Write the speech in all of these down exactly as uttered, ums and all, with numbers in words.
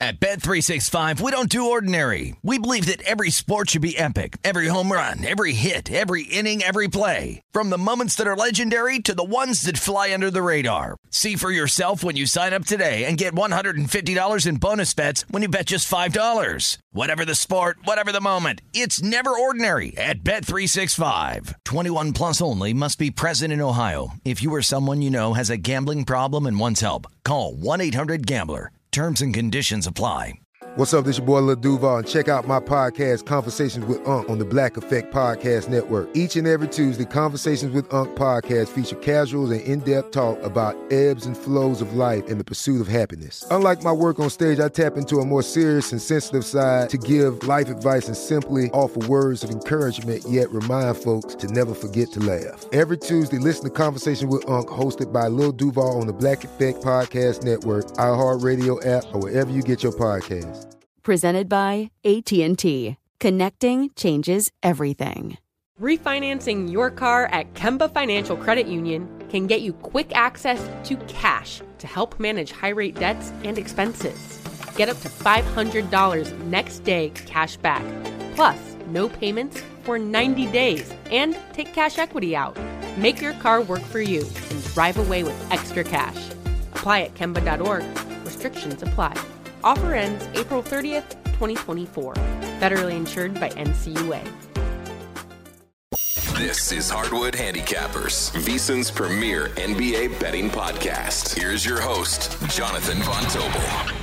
At Bet three sixty-five, we don't do ordinary. We believe that every sport should be epic. Every home run, every hit, every inning, every play. From the moments that are legendary to the ones that fly under the radar. See for yourself when you sign up today and get one hundred fifty dollars in bonus bets when you bet just five dollars. Whatever the sport, whatever the moment, it's never ordinary at Bet three sixty-five. twenty-one plus only. Must be present in Ohio. If you or someone you know has a gambling problem and wants help, call one eight hundred gambler. Terms and conditions apply. What's up, this your boy Lil Duval, and check out my podcast, Conversations with Unc, on the Black Effect Podcast Network. Each and every Tuesday, Conversations with Unc podcast feature casual and in-depth talk about ebbs and flows of life and the pursuit of happiness. Unlike my work on stage, I tap into a more serious and sensitive side to give life advice and simply offer words of encouragement, yet remind folks to never forget to laugh. Every Tuesday, listen to Conversations with Unc, hosted by Lil Duval on the Black Effect Podcast Network, iHeartRadio app, or wherever you get your podcasts. Presented by A T and T. Connecting changes everything. Refinancing your car at Kemba Financial Credit Union can get you quick access to cash to help manage high-rate debts and expenses. Get up to five hundred dollars next day cash back, plus no payments for ninety days, and take cash equity out. Make your car work for you and drive away with extra cash. Apply at Kemba dot org. Restrictions apply. Offer ends April thirtieth, twenty twenty-four. Federally insured by N C U A. This is Hardwood Handicappers, VSiN's premier N B A betting podcast. Here's your host, Jonathan Von Tobel.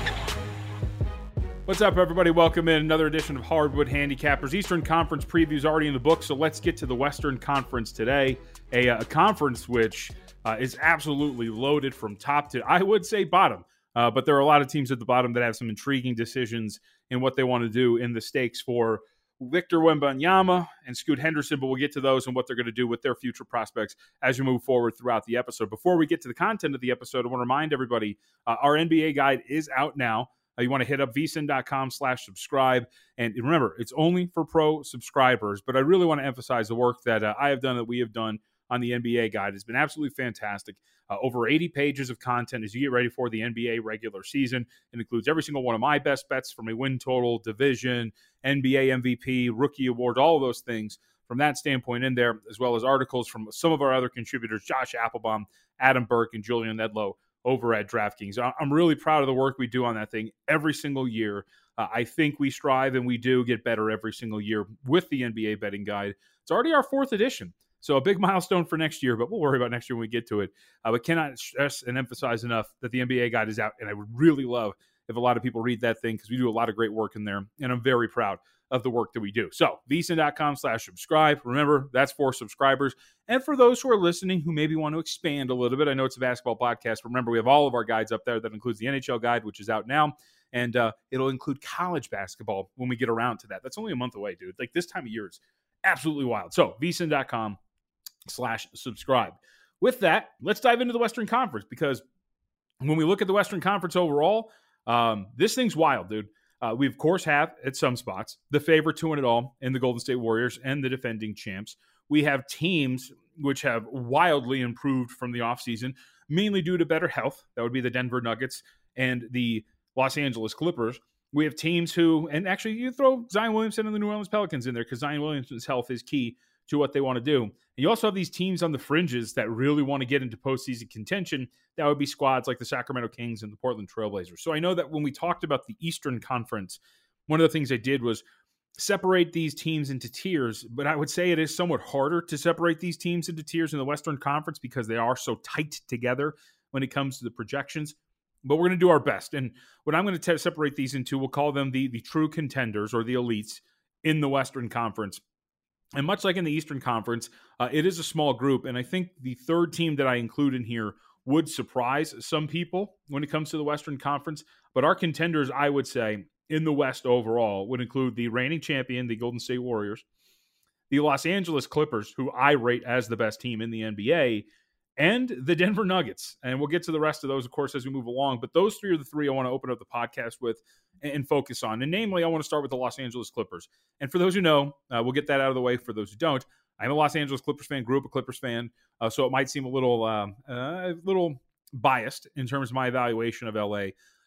What's up, everybody? Welcome in another edition of Hardwood Handicappers. Eastern Conference previews already in the book, so let's get to the Western Conference today. A, a conference which uh, is absolutely loaded from top to, I would say, bottom. Uh, but there are a lot of teams at the bottom that have some intriguing decisions in what they want to do in the stakes for Victor Wembanyama and Scoot Henderson, but we'll get to those and what they're going to do with their future prospects as you move forward throughout the episode. Before we get to the content of the episode, I want to remind everybody, uh, our N B A guide is out now. Uh, you want to hit up vsin.com slash subscribe. And remember, it's only for pro subscribers, but I really want to emphasize the work that uh, I have done, that we have done on the N B A guide. It's been absolutely fantastic. Uh, over eighty pages of content as you get ready for the N B A regular season. It includes every single one of my best bets from a win total, division, N B A M V P, rookie award, all of those things from that standpoint in there, as well as articles from some of our other contributors, Josh Applebaum, Adam Burke, and Julian Edlow over at DraftKings. I'm really proud of the work we do on that thing every single year. Uh, I think we strive and we do get better every single year with the N B A betting guide. It's already our fourth edition. So a big milestone for next year, but we'll worry about next year when we get to it. Uh, but cannot stress and emphasize enough that the N B A guide is out, and I would really love if a lot of people read that thing because we do a lot of great work in there, and I'm very proud of the work that we do. So vsin.com slash subscribe. Remember, that's for subscribers. And for those who are listening who maybe want to expand a little bit, I know it's a basketball podcast. Remember, we have all of our guides up there. That includes the N H L guide, which is out now, and uh, it'll include college basketball when we get around to that. That's only a month away, dude. Like, this time of year is absolutely wild. So vsin.com slash subscribe. With that, let's dive into the Western Conference, because when we look at the Western Conference overall, um, this thing's wild, dude. Uh, we, of course, have, at some spots, the favorite to win it all in the Golden State Warriors and the defending champs. We have teams which have wildly improved from the offseason, mainly due to better health. That would be the Denver Nuggets and the Los Angeles Clippers. We have teams who, and actually you throw Zion Williamson and the New Orleans Pelicans in there because Zion Williamson's health is key to what they want to do. And you also have these teams on the fringes that really want to get into postseason contention. That would be squads like the Sacramento Kings and the Portland Trailblazers. So I know that when we talked about the Eastern Conference, one of the things I did was separate these teams into tiers, but I would say it is somewhat harder to separate these teams into tiers in the Western Conference because they are so tight together when it comes to the projections. But we're going to do our best. And what I'm going to t- separate these into, we'll call them the, the true contenders or the elites in the Western Conference. And much like in the Eastern Conference, uh, it is a small group. And I think the third team that I include in here would surprise some people when it comes to the Western Conference. But our contenders, I would say, in the West overall would include the reigning champion, the Golden State Warriors, the Los Angeles Clippers, who I rate as the best team in the N B A, and the Denver Nuggets. And we'll get to the rest of those, of course, as we move along. But those three are the three I want to open up the podcast with and focus on. And namely, I want to start with the Los Angeles Clippers. And for those who know, uh, we'll get that out of the way. For those who don't, I'm a Los Angeles Clippers fan, grew up a Clippers fan, uh, so it might seem a little, uh, uh, a little biased in terms of my evaluation of L A. But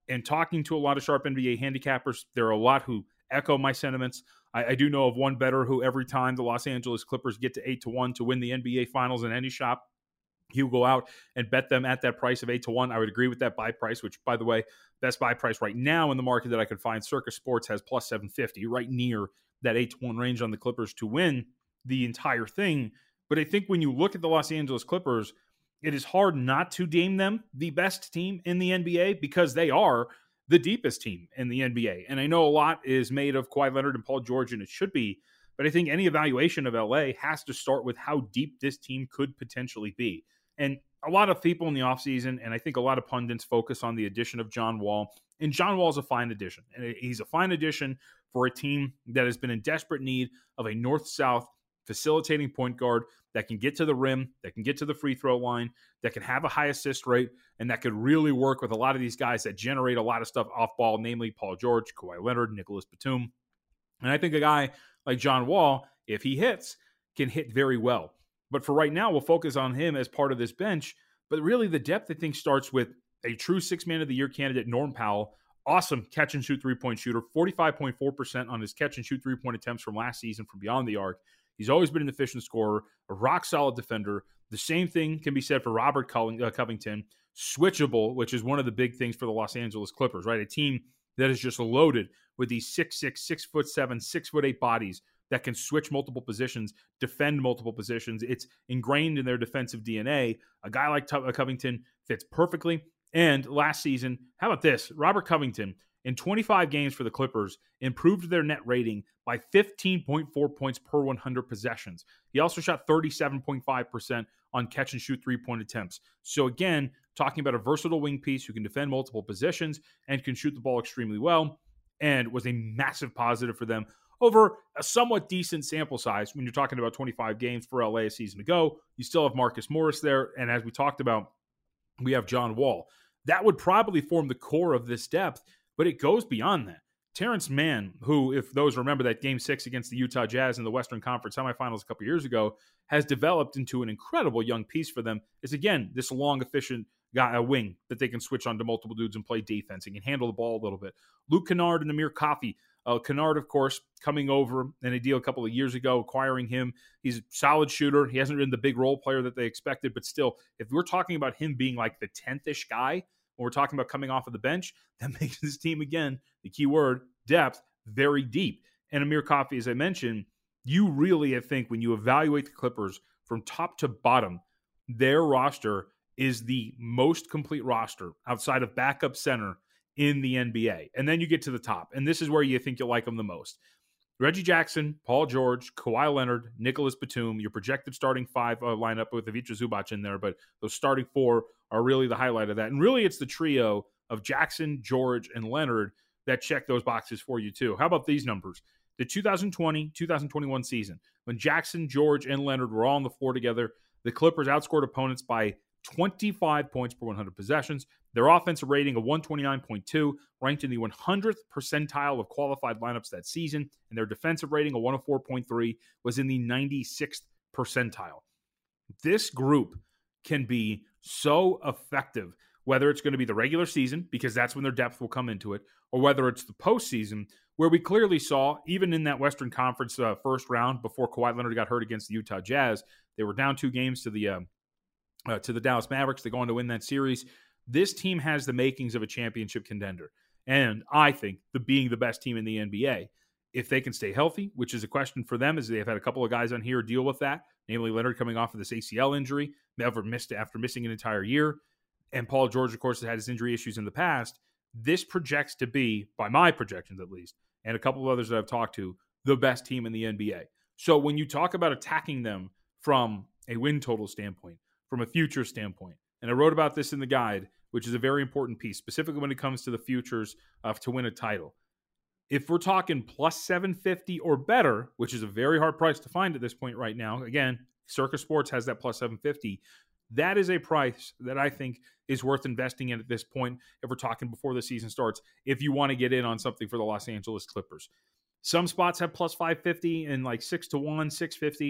And talking to a lot of sharp N B A handicappers, there are a lot who echo my sentiments. I, I do know of one bettor who every time the Los Angeles Clippers get to eight to one to win the N B A Finals in any shop, he will go out and bet them at that price of eight to one. I would agree with that buy price, which, by the way, best buy price right now in the market that I could find, Circus Sports has plus seven fifty, right near that eight to one range on the Clippers to win the entire thing. But I think when you look at the Los Angeles Clippers, it is hard not to deem them the best team in the N B A because they are the deepest team in the N B A. And I know a lot is made of Kawhi Leonard and Paul George, and it should be, but I think any evaluation of L A has to start with how deep this team could potentially be. And a lot of people in the offseason, and I think a lot of pundits focus on the addition of John Wall. And John Wall is a fine addition. And he's a fine addition for a team that has been in desperate need of a north-south facilitating point guard that can get to the rim, that can get to the free throw line, that can have a high assist rate, and that could really work with a lot of these guys that generate a lot of stuff off ball, namely Paul George, Kawhi Leonard, Nicholas Batum. And I think a guy like John Wall, if he hits, can hit very well. But for right now, we'll focus on him as part of this bench. But really, the depth, I think, starts with a true six-man of the year candidate, Norm Powell. Awesome catch-and-shoot three-point shooter, forty-five point four percent on his catch-and-shoot three-point attempts from last season from beyond the arc. He's always been an efficient scorer, a rock-solid defender. The same thing can be said for Robert Covington. Switchable, which is one of the big things for the Los Angeles Clippers, right? A team that is just loaded with these six six, six foot seven, six foot eight bodies that can switch multiple positions, defend multiple positions. It's ingrained in their defensive D N A. A guy like Covington fits perfectly. And last season, how about this? Robert Covington, in twenty-five games for the Clippers, improved their net rating by fifteen point four points per one hundred possessions. He also shot thirty-seven point five percent on catch-and-shoot three-point attempts. So again, talking about a versatile wing piece who can defend multiple positions and can shoot the ball extremely well, and was a massive positive for them over a somewhat decent sample size. When you're talking about twenty-five games for L A a season ago, you still have Marcus Morris there, and as we talked about, we have John Wall. That would probably form the core of this depth, but it goes beyond that. Terrence Mann, who, if those remember that game six against the Utah Jazz in the Western Conference semifinals a couple years ago, has developed into an incredible young piece for them, is again, this long, efficient guy, a wing that they can switch onto multiple dudes and play defense. He can handle the ball a little bit. Luke Kennard and Amir Coffey. Uh, Kennard, of course, coming over in a deal a couple of years ago, acquiring him. He's a solid shooter. He hasn't been the big role player that they expected, but still, if we're talking about him being like the tenth-ish guy, when we're talking about coming off of the bench, that makes this team, again, the key word, depth, very deep. And Amir Coffey, as I mentioned, you really, I think, when you evaluate the Clippers from top to bottom, their roster is the most complete roster outside of backup center in the N B A. And then you get to the top, and this is where you think you'll like them the most. Reggie Jackson, Paul George, Kawhi Leonard, Nicholas Batum, your projected starting five uh, lineup with Ivica Zubac in there, but those starting four are really the highlight of that. And really, it's the trio of Jackson, George, and Leonard that check those boxes for you too. How about these numbers? The two thousand twenty, two thousand twenty-one season, when Jackson, George, and Leonard were all on the floor together, the Clippers outscored opponents by twenty-five points per one hundred possessions. Their offensive rating of one twenty-nine point two, ranked in the one hundredth percentile of qualified lineups that season, and their defensive rating of one oh four point three was in the ninety-sixth percentile. This group can be so effective, whether it's going to be the regular season, because that's when their depth will come into it, or whether it's the postseason, where we clearly saw, even in that Western Conference uh, first round, before Kawhi Leonard got hurt against the Utah Jazz, they were down two games to the uh, uh, to the Dallas Mavericks. They go on to win that series. This team has the makings of a championship contender, and I think the being the best team in the N B A. If they can stay healthy, which is a question for them, as they've had a couple of guys on here deal with that, namely Leonard coming off of this A C L injury, never missed after missing an entire year, and Paul George, of course, has had his injury issues in the past. This projects to be, by my projections at least, and a couple of others that I've talked to, the best team in the N B A. So when you talk about attacking them from a win total standpoint, from a future standpoint, and I wrote about this in the guide, which is a very important piece, specifically when it comes to the futures uh, to win a title. If we're talking plus seven fifty or better, which is a very hard price to find at this point right now, again, Circus Sports has that plus seven fifty. That is a price that I think is worth investing in at this point if we're talking before the season starts, if you want to get in on something for the Los Angeles Clippers. Some spots have plus five fifty and like six to one, six fifty.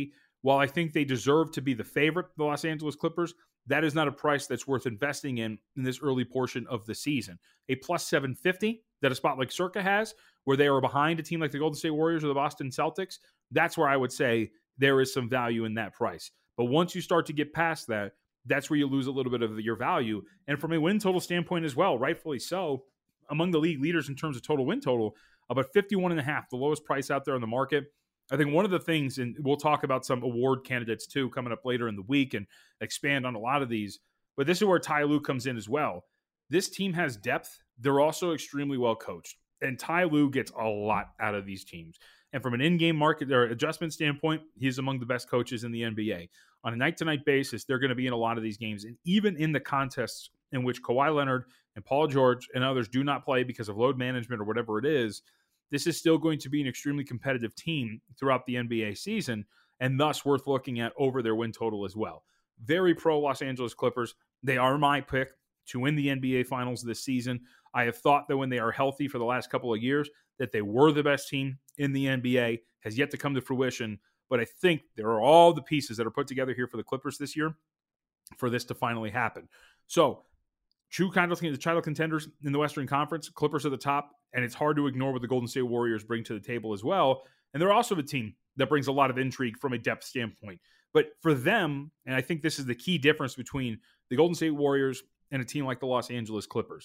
while I think they deserve to be the favorite, the Los Angeles Clippers, that is not a price that's worth investing in in this early portion of the season. A plus seven fifty that a spot like Circa has, where they are behind a team like the Golden State Warriors or the Boston Celtics, that's where I would say there is some value in that price. But once you start to get past that, that's where you lose a little bit of your value. And from a win total standpoint as well, rightfully so, among the league leaders in terms of total win total, about fifty-one and a half, the lowest price out there on the market. I think one of the things, and we'll talk about some award candidates too coming up later in the week and expand on a lot of these, but this is where Ty Lue comes in as well. This team has depth. They're also extremely well coached. And Ty Lue gets a lot out of these teams. And from an in-game market or adjustment standpoint, he's among the best coaches in the N B A. On a night-to-night basis, they're going to be in a lot of these games. And even in the contests in which Kawhi Leonard and Paul George and others do not play because of load management or whatever it is, this is still going to be an extremely competitive team throughout the N B A season, and thus worth looking at over their win total as well. Very pro Los Angeles Clippers. They are my pick to win the N B A Finals this season. I have thought that when they are healthy for the last couple of years, that they were the best team in the N B A, has yet to come to fruition. But I think there are all the pieces that are put together here for the Clippers this year for this to finally happen. So, true kind of the title contenders in the Western Conference, Clippers at the top, and it's hard to ignore what the Golden State Warriors bring to the table as well. And they're also a team that brings a lot of intrigue from a depth standpoint. But for them, and I think this is the key difference between the Golden State Warriors and a team like the Los Angeles Clippers.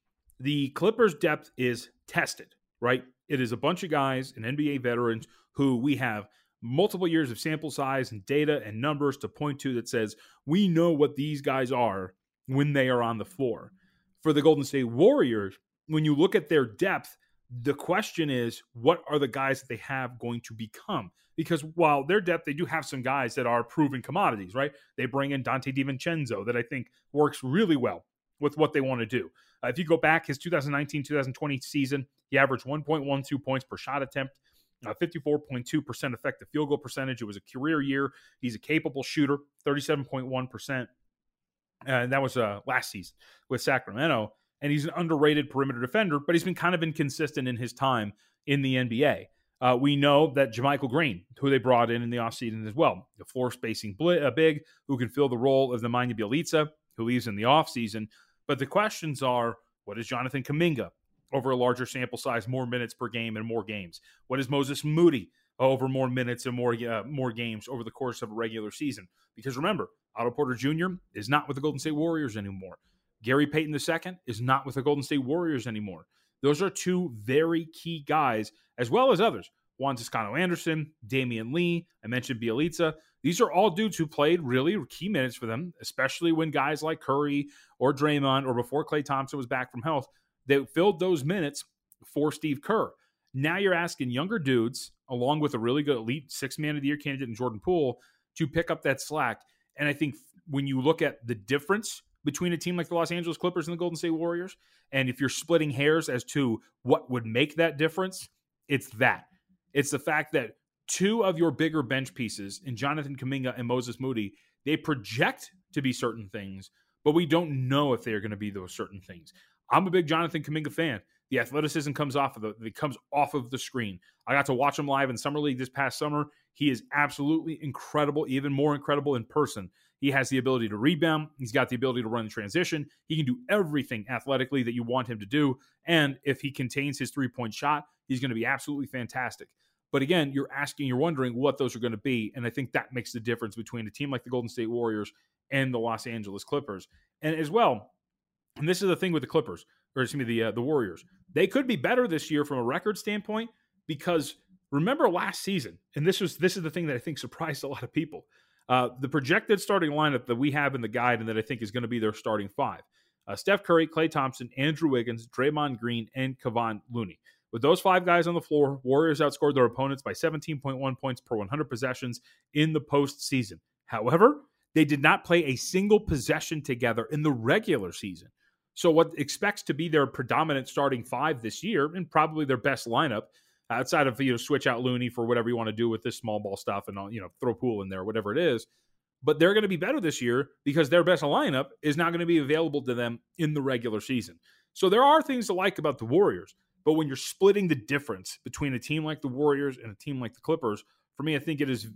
The Clippers' depth is tested, right? It is a bunch of guys and N B A veterans who we have multiple years of sample size and data and numbers to point to that says we know what these guys are when they are on the floor. For the Golden State Warriors, when you look at their depth, the question is, what are the guys that they have going to become? Because while their depth, they do have some guys that are proven commodities, right? They bring in Dante DiVincenzo that I think works really well with what they want to do. Uh, if you go back his twenty nineteen twenty twenty season, he averaged one point one two points per shot attempt, uh, fifty-four point two percent effective field goal percentage. It was a career year. He's a capable shooter, thirty-seven point one percent. Uh, and that was uh, last season with Sacramento. And he's an underrated perimeter defender, but he's been kind of inconsistent in his time in the N B A. Uh, we know that JaMychal Green, who they brought in in the offseason as well, the floor spacing bl- uh, big, who can fill the role of the Nemanja Bjelica, who leaves in the offseason. But the questions are, what is Jonathan Kuminga over a larger sample size, more minutes per game and more games? What is Moses Moody over more minutes and more uh, more games over the course of a regular season? Because remember, Otto Porter Junior is not with the Golden State Warriors anymore. Gary Payton the Second is not with the Golden State Warriors anymore. Those are two very key guys, as well as others. Juan Toscano-Anderson, Damian Lee, I mentioned Bjelica. These are all dudes who played really key minutes for them, especially when guys like Curry or Draymond or before Klay Thompson was back from health, they filled those minutes for Steve Kerr. Now you're asking younger dudes, along with a really good elite six-man of the year candidate in Jordan Poole, to pick up that slack. And I think when you look at the difference between a team like the Los Angeles Clippers and the Golden State Warriors, and if you're splitting hairs as to what would make that difference, it's that. It's the fact that two of your bigger bench pieces in Jonathan Kuminga and Moses Moody, they project to be certain things, but we don't know if they're going to be those certain things. I'm a big Jonathan Kuminga fan. The athleticism comes off of the it comes off of the screen. I got to watch him live in Summer League this past summer. He is absolutely incredible, even more incredible in person. He has the ability to rebound. He's got the ability to run in transition. He can do everything athletically that you want him to do. And if he contains his three-point shot, he's going to be absolutely fantastic. But again, you're asking, you're wondering what those are going to be. And I think that makes the difference between a team like the Golden State Warriors and the Los Angeles Clippers. And as well, and this is the thing with the Clippers, or excuse me, the, uh, the Warriors. They could be better this year from a record standpoint because remember last season, and this was this is the thing that I think surprised a lot of people. Uh, the projected starting lineup that we have in the guide and that I think is going to be their starting five. Uh, Steph Curry, Klay Thompson, Andrew Wiggins, Draymond Green, and Kevon Looney. With those five guys on the floor, Warriors outscored their opponents by seventeen point one points per one hundred possessions in the postseason. However, they did not play a single possession together in the regular season. So what expects to be their predominant starting five this year, and probably their best lineup, outside of, you know, switch out Looney for whatever you want to do with this small ball stuff and, you know, throw Poole in there, whatever it is. But they're going to be better this year because their best lineup is not going to be available to them in the regular season. So there are things to like about the Warriors. But when you're splitting the difference between a team like the Warriors and a team like the Clippers, for me, I think it is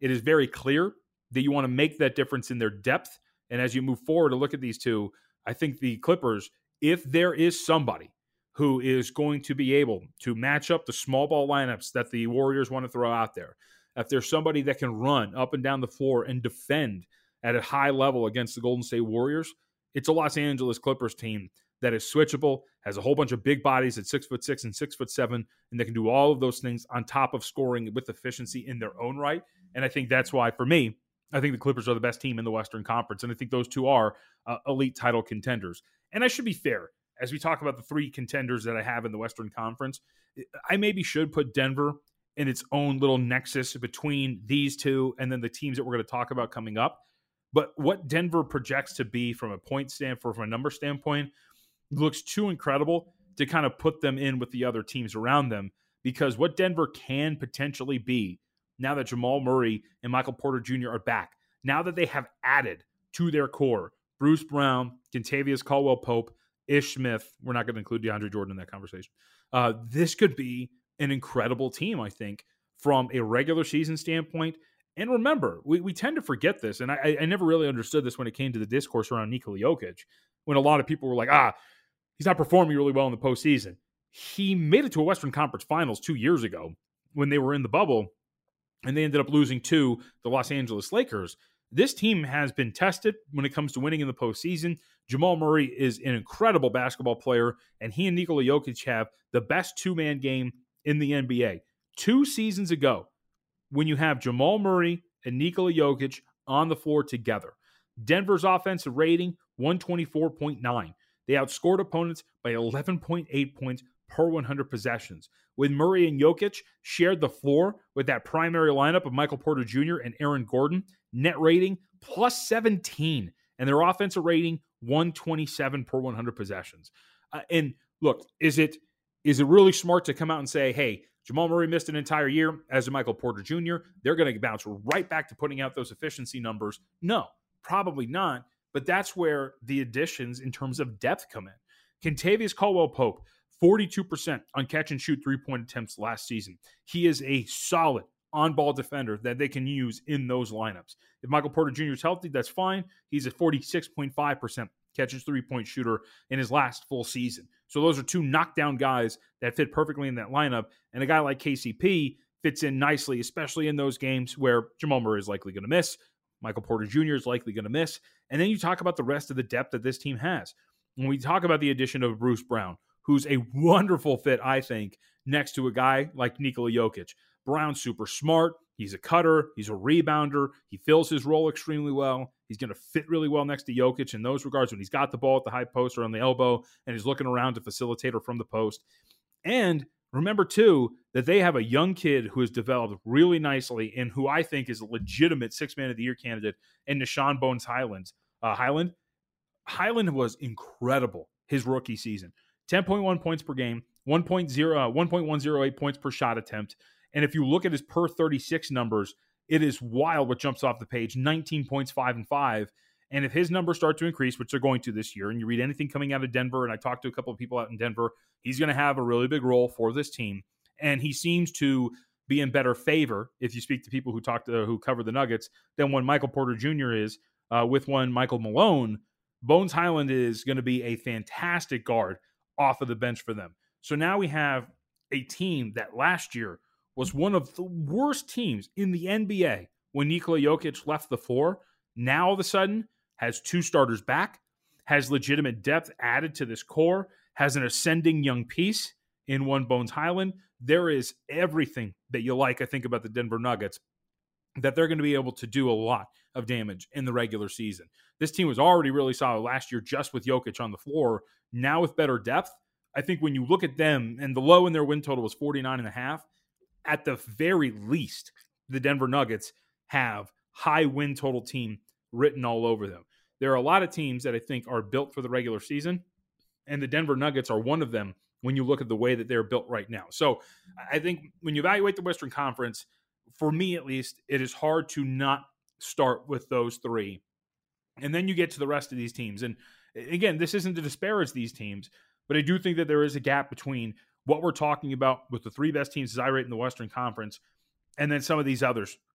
it is very clear that you want to make that difference in their depth. And as you move forward to look at these two, I think the Clippers, if there is somebody who is going to be able to match up the small ball lineups that the Warriors want to throw out there, if there's somebody that can run up and down the floor and defend at a high level against the Golden State Warriors, it's a Los Angeles Clippers team that is switchable, has a whole bunch of big bodies at six foot six and six foot seven, and they can do all of those things on top of scoring with efficiency in their own right. And I think that's why, for me, I think the Clippers are the best team in the Western Conference, and I think those two are uh, elite title contenders. And I should be fair, as we talk about the three contenders that I have in the Western Conference, I maybe should put Denver in its own little nexus between these two and then the teams that we're going to talk about coming up. But what Denver projects to be from a point standpoint, from a number standpoint, looks too incredible to kind of put them in with the other teams around them, because what Denver can potentially be now that Jamal Murray and Michael Porter Junior are back, now that they have added to their core Bruce Brown, Kentavious Caldwell-Pope, Ish Smith, we're not going to include DeAndre Jordan in that conversation. Uh, this could be an incredible team, I think, from a regular season standpoint. And remember, we, we tend to forget this, and I, I never really understood this when it came to the discourse around Nikola Jokic, when a lot of people were like, ah, he's not performing really well in the postseason. He made it to a Western Conference Finals two years ago when they were in the bubble, and they ended up losing to the Los Angeles Lakers. This team has been tested when it comes to winning in the postseason. Jamal Murray is an incredible basketball player, and he and Nikola Jokic have the best two-man game in the N B A. Two seasons ago, when you have Jamal Murray and Nikola Jokic on the floor together, Denver's offensive rating, one twenty-four point nine. They outscored opponents by eleven point eight points per one hundred possessions. When Murray and Jokic shared the floor with that primary lineup of Michael Porter Junior and Aaron Gordon, net rating plus seventeen, and their offensive rating one twenty-seven per one hundred possessions. Uh, and look, is it is it really smart to come out and say, hey, Jamal Murray missed an entire year, as did Michael Porter Junior? They're going to bounce right back to putting out those efficiency numbers? No, probably not. But that's where the additions in terms of depth come in. Kentavious Caldwell-Pope, forty-two percent on catch-and-shoot three-point attempts last season. He is a solid on-ball defender that they can use in those lineups. If Michael Porter Junior is healthy, that's fine. He's a forty-six point five percent catches three-point shooter in his last full season. So those are two knockdown guys that fit perfectly in that lineup. And a guy like K C P fits in nicely, especially in those games where Jamal Murray is likely going to miss, Michael Porter Junior is likely going to miss. And then you talk about the rest of the depth that this team has. When we talk about the addition of Bruce Brown, who's a wonderful fit, I think, next to a guy like Nikola Jokic. Brown's super smart. He's a cutter. He's a rebounder. He fills his role extremely well. He's going to fit really well next to Jokic in those regards when he's got the ball at the high post or on the elbow and he's looking around to facilitate or from the post. And remember, too, that they have a young kid who has developed really nicely and who I think is a legitimate six-man of the year candidate in Nah'Shon Bones Highlands. Uh, Highland. Highland was incredible his rookie season. ten point one points per game, one point one oh eight points per shot attempt. And if you look at his per thirty-six numbers, it is wild what jumps off the page, nineteen points, five and five. And if his numbers start to increase, which they're going to this year, and you read anything coming out of Denver, and I talked to a couple of people out in Denver, he's going to have a really big role for this team. And he seems to be in better favor, if you speak to people who talk to who cover the Nuggets, than when Michael Porter Junior is uh, with one Michael Malone. Bones Highland is going to be a fantastic guard off of the bench for them. So now we have a team that last year was one of the worst teams in the N B A when Nikola Jokic left the floor. Now all of a sudden has two starters back, has legitimate depth added to this core, has an ascending young piece in one Bones Highland. There is everything that you like, I think, about the Denver Nuggets, that they're going to be able to do a lot of damage in the regular season. This team was already really solid last year just with Jokic on the floor. Now with better depth, I think when you look at them, and the low in their win total was forty-nine and a half, at the very least, the Denver Nuggets have high win total team written all over them. There are a lot of teams that I think are built for the regular season, and the Denver Nuggets are one of them when you look at the way that they're built right now. So I think when you evaluate the Western Conference, for me at least, it is hard to not start with those three. And then you get to the rest of these teams. And again, this isn't to disparage these teams, but I do think that there is a gap between what we're talking about with the three best teams as I rate in the Western Conference and then some of these others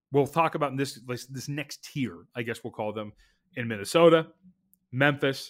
we'll talk about this, this next tier, I guess we'll call them, in Minnesota, Memphis,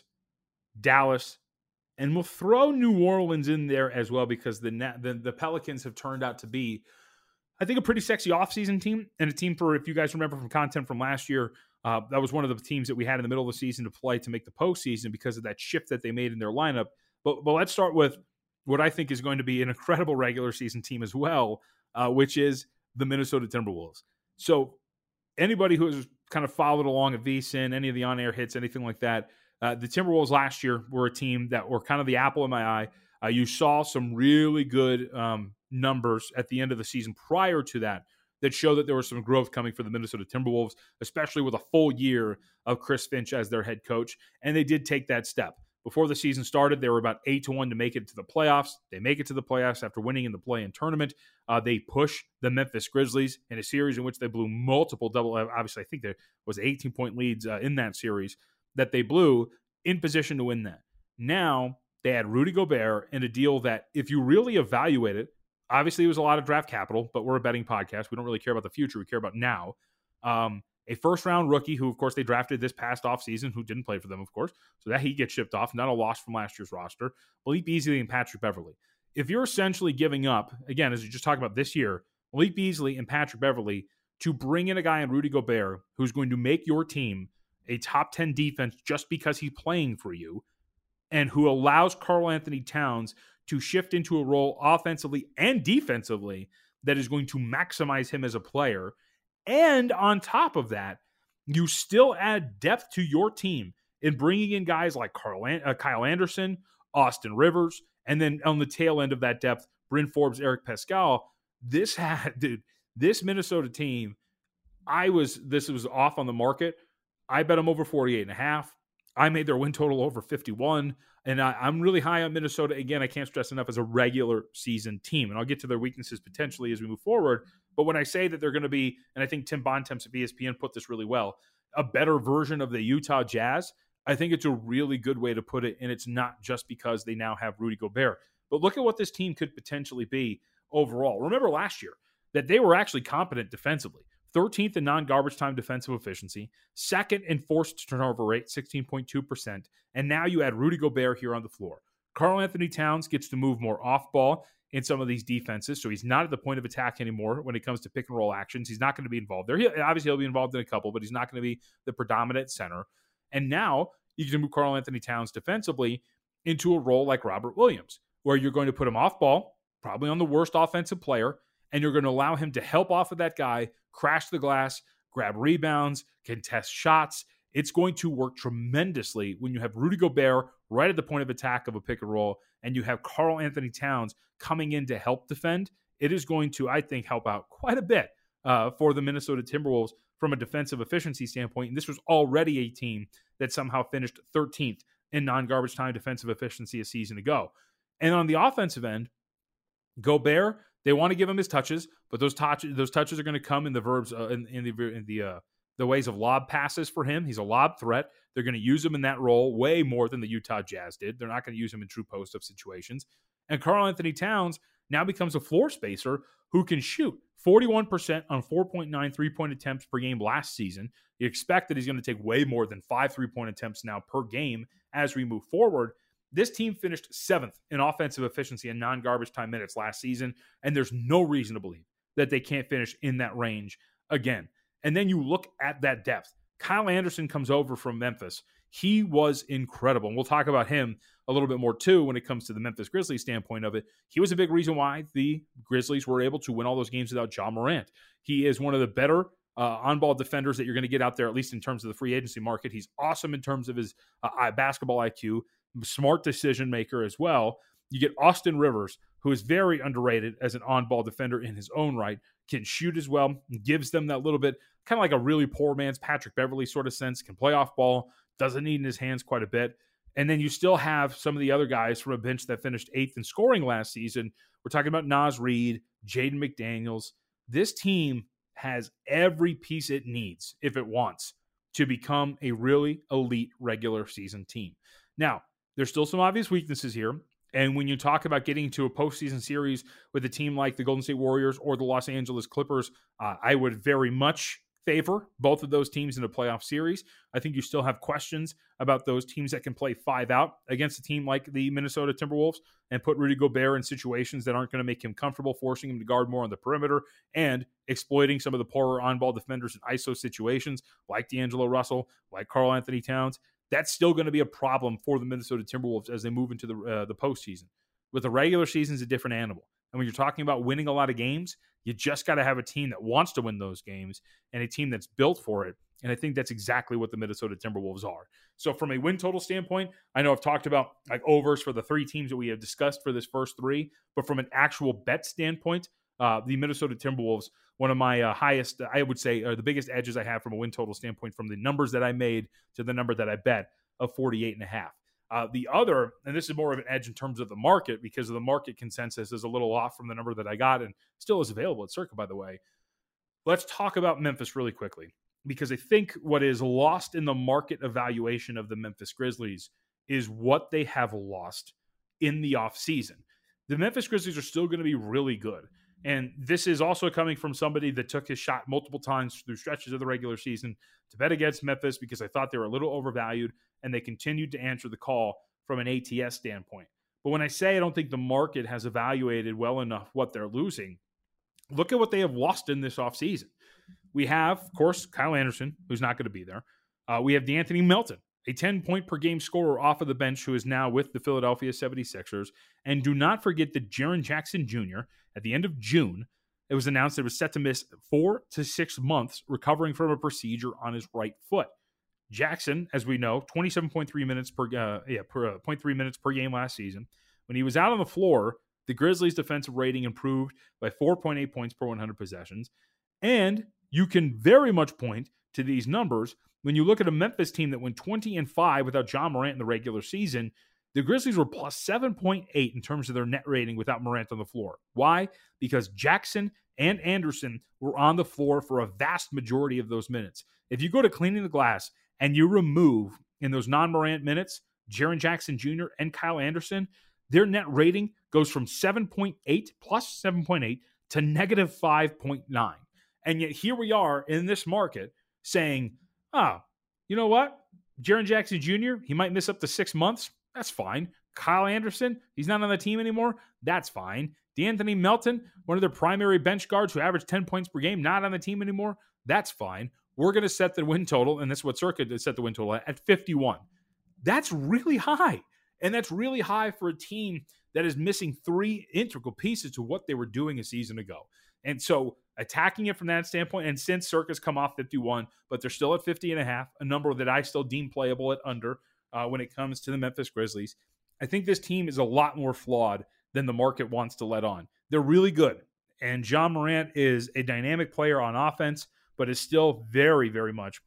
Dallas, and we'll throw New Orleans in there as well because the, the, the Pelicans have turned out to be, I think, a pretty sexy offseason team and a team for, if you guys remember from content from last year, uh, that was one of the teams that we had in the middle of the season to play to make the postseason because of that shift that they made in their lineup. But, but let's start with what I think is going to be an incredible regular season team as well, uh, which is the Minnesota Timberwolves. So anybody who has kind of followed along at VSiN, any of the on-air hits, anything like that, uh, the Timberwolves last year were a team that were kind of the apple in my eye. Uh, you saw some really good um, numbers at the end of the season prior to that that show that there was some growth coming for the Minnesota Timberwolves, especially with a full year of Chris Finch as their head coach. And they did take that step. Before the season started, they were about eight to one to make it to the playoffs. They make it to the playoffs after winning in the play-in tournament. Uh, they push the Memphis Grizzlies in a series in which they blew multiple double. Obviously, I think there was eighteen-point leads uh, in that series that they blew, in position to win that. Now, they had Rudy Gobert in a deal that, if you really evaluate it, obviously it was a lot of draft capital, but we're a betting podcast. We don't really care about the future. We care about now. Um, a first-round rookie who, of course, they drafted this past offseason, who didn't play for them, of course, so that he gets shipped off, not a loss from last year's roster. Malik Beasley and Patrick Beverley. If you're essentially giving up, again, as you just talked about this year, Malik Beasley and Patrick Beverley to bring in a guy in Rudy Gobert who's going to make your team a top ten defense just because he's playing for you, and who allows Karl Anthony Towns to shift into a role offensively and defensively that is going to maximize him as a player. And on top of that, you still add depth to your team in bringing in guys like Carl, uh, Kyle Anderson, Austin Rivers, and then on the tail end of that depth, Bryn Forbes, Eric Pascal. This had, dude, this Minnesota team, I was, this was off on the market. I bet them over forty-eight and a half. I made their win total over fifty-one, and I, I'm really high on Minnesota. Again, I can't stress enough, as a regular season team, and I'll get to their weaknesses potentially as we move forward. But when I say that they're going to be, and I think Tim Bontemps of E S P N put this really well, a better version of the Utah Jazz, I think it's a really good way to put it, and it's not just because they now have Rudy Gobert. But look at what this team could potentially be overall. Remember last year that they were actually competent defensively. thirteenth in non-garbage time defensive efficiency, second in forced turnover rate, sixteen point two percent, and now you add Rudy Gobert here on the floor. Karl Anthony Towns gets to move more off-ball in some of these defenses, so he's not at the point of attack anymore when it comes to pick-and-roll actions. He's not going to be involved there. He, obviously, he'll be involved in a couple, but he's not going to be the predominant center. And now you can move Karl Anthony Towns defensively into a role like Robert Williams, where you're going to put him off-ball, probably on the worst offensive player, and you're going to allow him to help off of that guy, crash the glass, grab rebounds, contest shots. It's going to work tremendously when you have Rudy Gobert right at the point of attack of a pick and roll, and you have Karl Anthony Towns coming in to help defend. It is going to, I think, help out quite a bit uh, for the Minnesota Timberwolves from a defensive efficiency standpoint. And this was already a team that somehow finished thirteenth in non-garbage time defensive efficiency a season ago. And on the offensive end, Gobert, they want to give him his touches, but those touches those touches are going to come in the verbs uh, in, in the in the uh, the ways of lob passes for him. He's a lob threat. They're going to use him in that role way more than the Utah Jazz did. They're not going to use him in true post-up situations. And Karl Anthony Towns now becomes a floor spacer who can shoot forty-one percent on four point nine three-point attempts per game last season. You expect that he's going to take way more than five three-point attempts now per game as we move forward. This team finished seventh in offensive efficiency and non-garbage time minutes last season, and there's no reason to believe that they can't finish in that range again. And then you look at that depth. Kyle Anderson comes over from Memphis. He was incredible, and we'll talk about him a little bit more too when it comes to the Memphis Grizzlies standpoint of it. He was a big reason why the Grizzlies were able to win all those games without Ja Morant. He is one of the better uh, on-ball defenders that you're going to get out there, at least in terms of the free agency market. He's awesome in terms of his uh, basketball I Q. Smart decision maker as well. You get Austin Rivers, who is very underrated as an on-ball defender in his own right, can shoot as well, gives them that little bit, kind of like a really poor man's Patrick Beverley sort of sense, can play off ball, doesn't need in his hands quite a bit. And then you still have some of the other guys from a bench that finished eighth in scoring last season. We're talking about Naz Reid, Jaden McDaniels. This team has every piece it needs, if it wants, to become a really elite regular season team. Now, there's still some obvious weaknesses here. And when you talk about getting to a postseason series with a team like the Golden State Warriors or the Los Angeles Clippers, uh, I would very much favor both of those teams in a playoff series. I think you still have questions about those teams that can play five out against a team like the Minnesota Timberwolves and put Rudy Gobert in situations that aren't going to make him comfortable, forcing him to guard more on the perimeter and exploiting some of the poorer on-ball defenders in I S O situations like D'Angelo Russell, like Karl Anthony Towns. That's still going to be a problem for the Minnesota Timberwolves as they move into the uh, the postseason. But the regular season is a different animal. And when you're talking about winning a lot of games, you just got to have a team that wants to win those games and a team that's built for it. And I think that's exactly what the Minnesota Timberwolves are. So from a win total standpoint, I know I've talked about like overs for the three teams that we have discussed for this first three, but from an actual bet standpoint, uh, the Minnesota Timberwolves, one of my uh, highest, I would say, are the biggest edges I have from a win total standpoint from the numbers that I made to the number that I bet of forty-eight and a half. Uh, the other, and this is more of an edge in terms of the market because of the market consensus is a little off from the number that I got and still is available at Circa, by the way. Let's talk about Memphis really quickly because I think what is lost in the market evaluation of the Memphis Grizzlies is what they have lost in the offseason. The Memphis Grizzlies are still going to be really good. And this is also coming from somebody that took his shot multiple times through stretches of the regular season to bet against Memphis because I thought they were a little overvalued, and they continued to answer the call from an A T S standpoint. But when I say I don't think the market has evaluated well enough what they're losing, look at what they have lost in this offseason. We have, of course, Kyle Anderson, who's not going to be there. Uh, we have DeAnthony Melton, a ten-point-per-game scorer off of the bench who is now with the Philadelphia seventy-sixers. And do not forget that Jaren Jackson Junior, at the end of June, it was announced that he was set to miss four to six months recovering from a procedure on his right foot. Jackson, as we know, twenty-seven point three minutes per uh, yeah per uh, zero point three minutes per game last season. When he was out on the floor, the Grizzlies' defensive rating improved by four point eight points per one hundred possessions. And you can very much point to these numbers when you look at a Memphis team that went twenty and five without Ja Morant in the regular season. The Grizzlies were plus seven point eight in terms of their net rating without Morant on the floor. Why? Because Jackson and Anderson were on the floor for a vast majority of those minutes. If you go to cleaning the glass and you remove in those non-Morant minutes Jaren Jackson Junior and Kyle Anderson, their net rating goes from seven point eight plus seven point eight to negative five point nine. And yet here we are in this market saying, oh, you know what? Jaren Jackson Junior, he might miss up to six months. That's fine. Kyle Anderson, he's not on the team anymore. That's fine. DeAnthony Melton, one of their primary bench guards who averaged ten points per game, not on the team anymore. That's fine. We're going to set the win total, and that's what Circa set the win total at, at fifty-one. That's really high. And that's really high for a team that is missing three integral pieces to what they were doing a season ago. And so attacking it from that standpoint, and since Circa's come off fifty-one, but they're still at fifty and a half, a number that I still deem playable at under uh, when it comes to the Memphis Grizzlies. I think this team is a lot more flawed than the market wants to let on. They're really good. And Ja Morant is a dynamic player on offense, but is still very, very much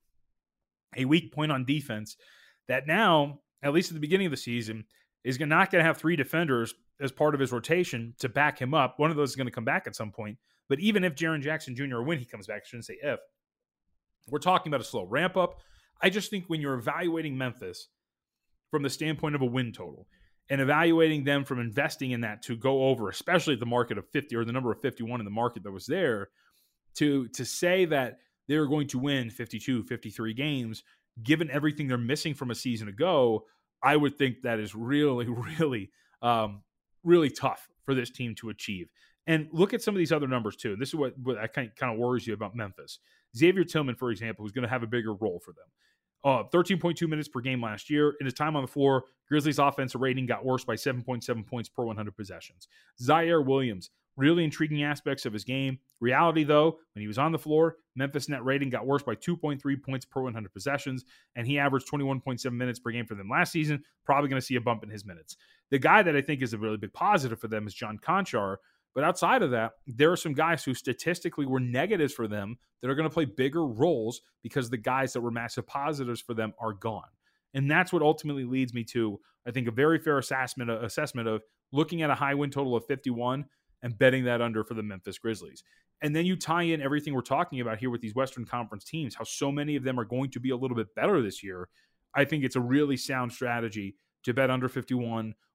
a weak point on defense that now, at least at the beginning of the season, is not going to have three defenders as part of his rotation to back him up. One of those is going to come back at some point. But even if Jaren Jackson Junior, or when he comes back, I shouldn't say if, we're talking about a slow ramp up. I just think when you're evaluating Memphis from the standpoint of a win total and evaluating them from investing in that to go over, especially at the market of fifty or the number of fifty-one in the market that was there, to, to say that they're going to win fifty-two, fifty-three games, given everything they're missing from a season ago, I would think that is really, really, um, really tough for this team to achieve. And look at some of these other numbers too. This is what, what I kind of, kind of worries you about Memphis. Xavier Tillman, for example, who's going to have a bigger role for them. Uh, thirteen point two minutes per game last year. In his time on the floor, Grizzlies' offensive rating got worse by seven point seven points per one hundred possessions. Zaire Williams, really intriguing aspects of his game. Reality, though, when he was on the floor, Memphis net rating got worse by two point three points per one hundred possessions, and he averaged twenty-one point seven minutes per game for them last season. Probably going to see a bump in his minutes. The guy that I think is a really big positive for them is John Konchar. But outside of that, there are some guys who statistically were negatives for them that are going to play bigger roles because the guys that were massive positives for them are gone. And that's what ultimately leads me to, I think, a very fair assessment, assessment of looking at a high win total of fifty-one and betting that under for the Memphis Grizzlies. And then you tie in everything we're talking about here with these Western Conference teams, how so many of them are going to be a little bit better this year. I think it's a really sound strategy to bet under fifty-one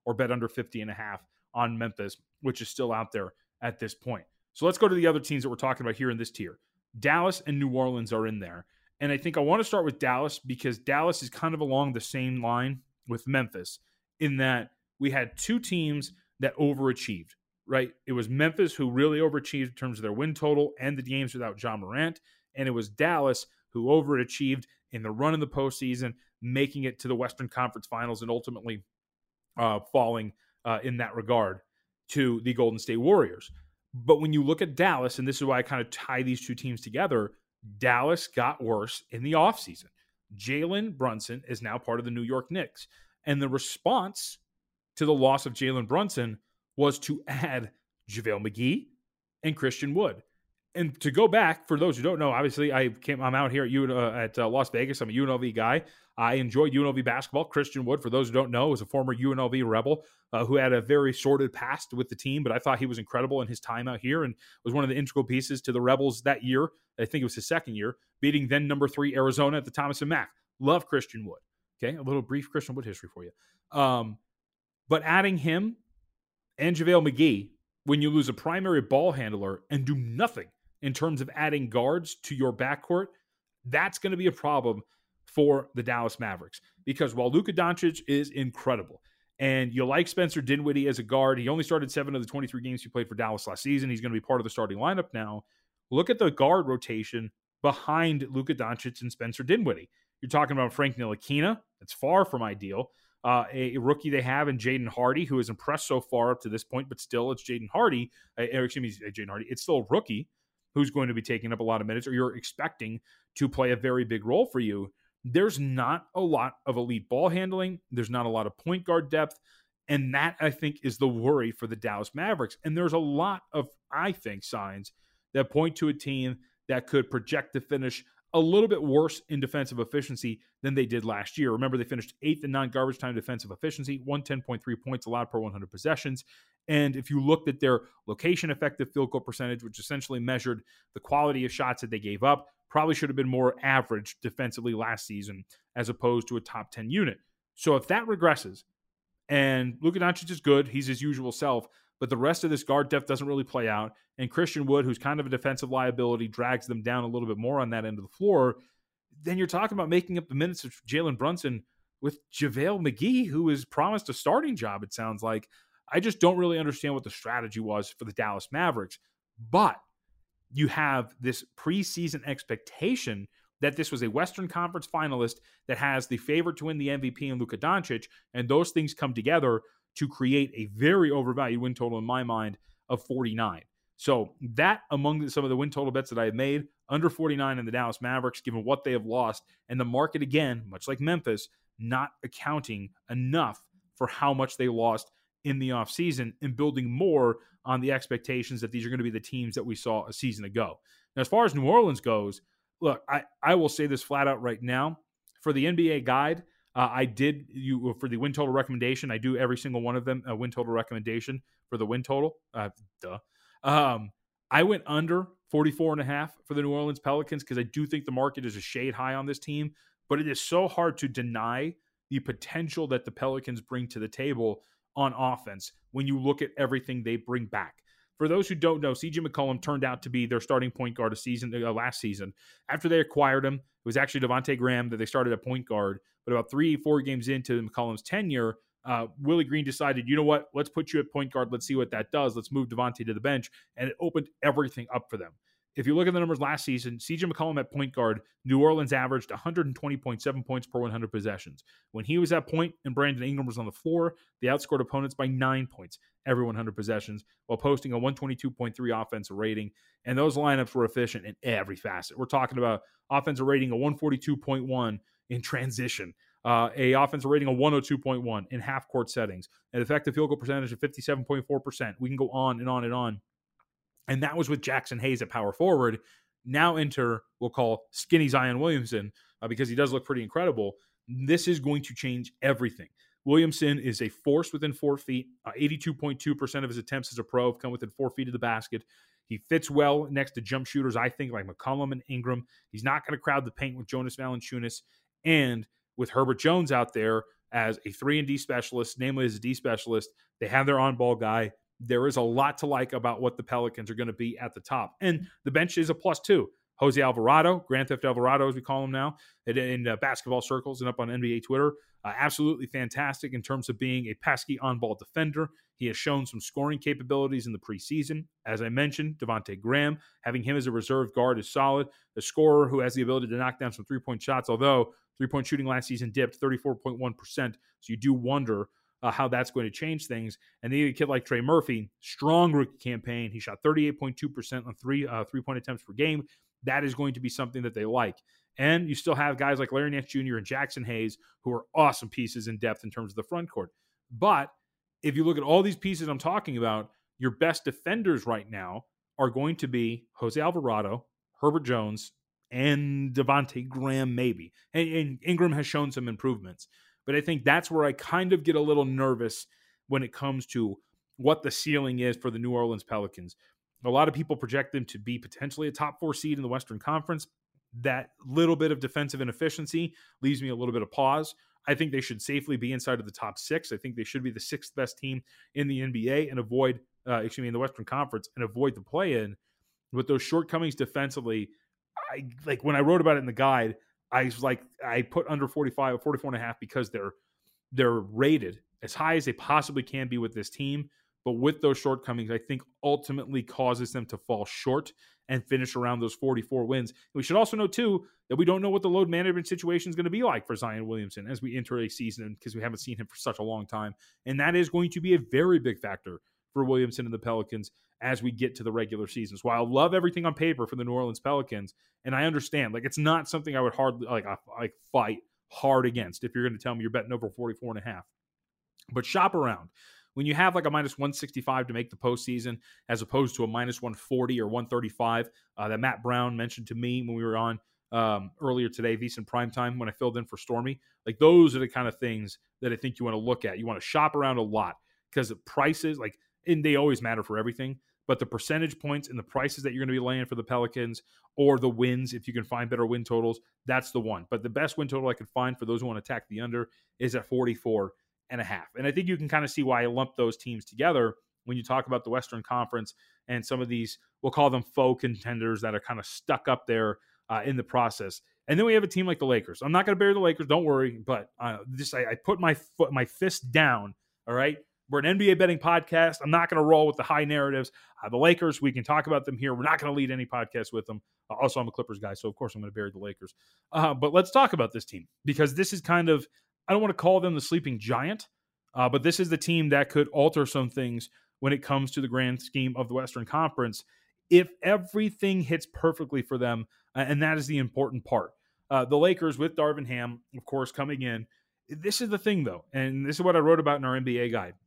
or bet under fifty and a half on Memphis, which is still out there at this point. So let's go to the other teams that we're talking about here in this tier. Dallas and New Orleans are in there. And I think I want to start with Dallas because Dallas is kind of along the same line with Memphis in that we had two teams that overachieved, right? It was Memphis who really overachieved in terms of their win total and the games without Ja Morant. And it was Dallas who overachieved in the run in the postseason, making it to the Western Conference Finals and ultimately uh, falling uh, in that regard to the Golden State Warriors. But when you look at Dallas, and this is why I kind of tie these two teams together, Dallas got worse in the offseason. Jalen Brunson is now part of the New York Knicks. And the response to the loss of Jalen Brunson was to add JaVale McGee and Christian Wood. And to go back, for those who don't know, obviously I came, I'm out here at, U, uh, at uh, Las Vegas. I'm a U N L V guy. I enjoy U N L V basketball. Christian Wood, for those who don't know, is a former U N L V Rebel uh, who had a very sordid past with the team, but I thought he was incredible in his time out here and was one of the integral pieces to the Rebels that year. I think it was his second year, beating then number three Arizona at the Thomas and Mack. Love Christian Wood. Okay, a little brief Christian Wood history for you. Um, but adding him and JaVale McGee, when you lose a primary ball handler and do nothing in terms of adding guards to your backcourt, that's going to be a problem for the Dallas Mavericks. Because while Luka Doncic is incredible, and you like Spencer Dinwiddie as a guard, he only started seven of the twenty-three games he played for Dallas last season. He's going to be part of the starting lineup now. Look at the guard rotation behind Luka Doncic and Spencer Dinwiddie. You're talking about Frank Ntilikina. That's far from ideal. Uh, a rookie they have in Jaden Hardy, who has impressed so far up to this point, but still it's Jaden Hardy. Uh, excuse me, Jaden Hardy. It's still a rookie who's going to be taking up a lot of minutes, or you're expecting to play a very big role for you. There's not a lot of elite ball handling. There's not a lot of point guard depth. And that, I think, is the worry for the Dallas Mavericks. And there's a lot of, I think, signs that point to a team that could project to finish a little bit worse in defensive efficiency than they did last year. Remember, they finished eighth in non-garbage time defensive efficiency, one hundred ten point three points allowed per one hundred possessions. And if you looked at their location effective field goal percentage, which essentially measured the quality of shots that they gave up, probably should have been more average defensively last season as opposed to a top ten unit. So if that regresses, and Luka Doncic is good, he's his usual self, but the rest of this guard depth doesn't really play out, and Christian Wood, who's kind of a defensive liability, drags them down a little bit more on that end of the floor, then you're talking about making up the minutes of Jalen Brunson with JaVale McGee, who is promised a starting job, it sounds like. I just don't really understand what the strategy was for the Dallas Mavericks. But you have this preseason expectation that this was a Western Conference finalist that has the favorite to win the M V P in Luka Doncic, and those things come together to create a very overvalued win total in my mind of forty-nine. So that, among some of the win total bets that I have made, under forty-nine in the Dallas Mavericks, given what they have lost, and the market, again, much like Memphis, not accounting enough for how much they lost in the offseason and building more on the expectations that these are going to be the teams that we saw a season ago. Now, as far as New Orleans goes, look, I, I will say this flat out right now. For the N B A guide, uh, I did, you for the win total recommendation, I do every single one of them, a win total recommendation for the win total. Uh, duh. Um, I went under forty-four and a half for the New Orleans Pelicans because I do think the market is a shade high on this team, but it is so hard to deny the potential that the Pelicans bring to the table on offense when you look at everything they bring back. For those who don't know, C J McCollum turned out to be their starting point guard a season uh, last season. After they acquired him, it was actually Devontae Graham that they started at point guard. But about three, four games into McCollum's tenure, uh, Willie Green decided, you know what, let's put you at point guard. Let's see what that does. Let's move Devontae to the bench. And it opened everything up for them. If you look at the numbers last season, C J McCollum at point guard, New Orleans averaged one hundred twenty point seven points per one hundred possessions. When he was at point and Brandon Ingram was on the floor, they outscored opponents by nine points every one hundred possessions while posting a one twenty-two point three offensive rating. And those lineups were efficient in every facet. We're talking about offensive rating of one forty-two point one in transition, uh, a offensive rating of one oh two point one in half-court settings, an effective field goal percentage of fifty-seven point four percent. We can go on and on and on. And that was with Jackson Hayes at power forward. Now enter, we'll call skinny Zion Williamson, uh, because he does look pretty incredible. This is going to change everything. Williamson is a force within four feet. Uh, eighty-two point two percent of his attempts as a pro have come within four feet of the basket. He fits well next to jump shooters, I think, like McCollum and Ingram. He's not going to crowd the paint with Jonas Valanciunas. And with Herbert Jones out there, as a three and D specialist, namely as a D specialist. They have their on-ball guy. There is a lot to like about what the Pelicans are going to be at the top. And the bench is a plus two. Jose Alvarado, Grand Theft Alvarado, as we call him now, in, in uh, basketball circles and up on N B A Twitter. Uh, absolutely fantastic in terms of being a pesky on-ball defender. He has shown some scoring capabilities in the preseason. As I mentioned, Devontae Graham, having him as a reserve guard is solid. A scorer who has the ability to knock down some three-point shots, although three-point shooting last season dipped thirty-four point one percent. So you do wonder uh, how that's going to change things. And then you get a kid like Trey Murphy, strong rookie campaign. He shot thirty-eight point two percent on three, uh, three-point attempts per game. That is going to be something that they like. And you still have guys like Larry Nance Junior and Jackson Hayes, who are awesome pieces in depth in terms of the front court. But if you look at all these pieces I'm talking about, your best defenders right now are going to be Jose Alvarado, Herbert Jones, and Devontae Graham maybe. And, and Ingram has shown some improvements. But I think that's where I kind of get a little nervous when it comes to what the ceiling is for the New Orleans Pelicans. A lot of people project them to be potentially a top four seed in the Western Conference. That little bit of defensive inefficiency leaves me a little bit of pause. I think they should safely be inside of the top six. I think they should be the sixth best team in the N B A and avoid, uh, excuse me, in the Western Conference and avoid the play-in. With those shortcomings defensively, I like when I wrote about it in the guide, I was like, I put under forty-five or forty-four and a half because they're they're rated as high as they possibly can be with this team. But with those shortcomings, I think ultimately causes them to fall short and finish around those forty-four wins. And we should also know, too, that we don't know what the load management situation is going to be like for Zion Williamson as we enter a season because we haven't seen him for such a long time. And that is going to be a very big factor for Williamson and the Pelicans as we get to the regular seasons. While I love everything on paper for the New Orleans Pelicans, and I understand, like, it's not something I would hardly like, I, like fight hard against if you're going to tell me you're betting over forty-four and a half. But shop around. When you have like a minus one sixty-five to make the postseason, as opposed to a minus one forty or one thirty-five uh, that Matt Brown mentioned to me when we were on um, earlier today, VSiN Primetime, when I filled in for Stormy, like those are the kind of things that I think you want to look at. You want to shop around a lot because the prices, like, and they always matter for everything, but the percentage points and the prices that you're going to be laying for the Pelicans or the wins, if you can find better win totals, that's the one. But the best win total I could find for those who want to attack the under is at forty-four and a half. And I think you can kind of see why I lump those teams together when you talk about the Western Conference and some of these, we'll call them faux contenders that are kind of stuck up there uh, in the process. And then we have a team like the Lakers. I'm not going to bury the Lakers, don't worry, but uh, just I, I put my foot, my fist down, all right? We're an N B A betting podcast. I'm not going to roll with the high narratives. Uh, the Lakers, we can talk about them here. We're not going to lead any podcast with them. Uh, also, I'm a Clippers guy, so of course I'm going to bury the Lakers. Uh, but let's talk about this team because this is kind of, I don't want to call them the sleeping giant, uh, but this is the team that could alter some things when it comes to the grand scheme of the Western Conference if everything hits perfectly for them, uh, and that is the important part. Uh, the Lakers with Darvin Ham, of course, coming in. This is the thing, though, and this is what I wrote about in our N B A guide.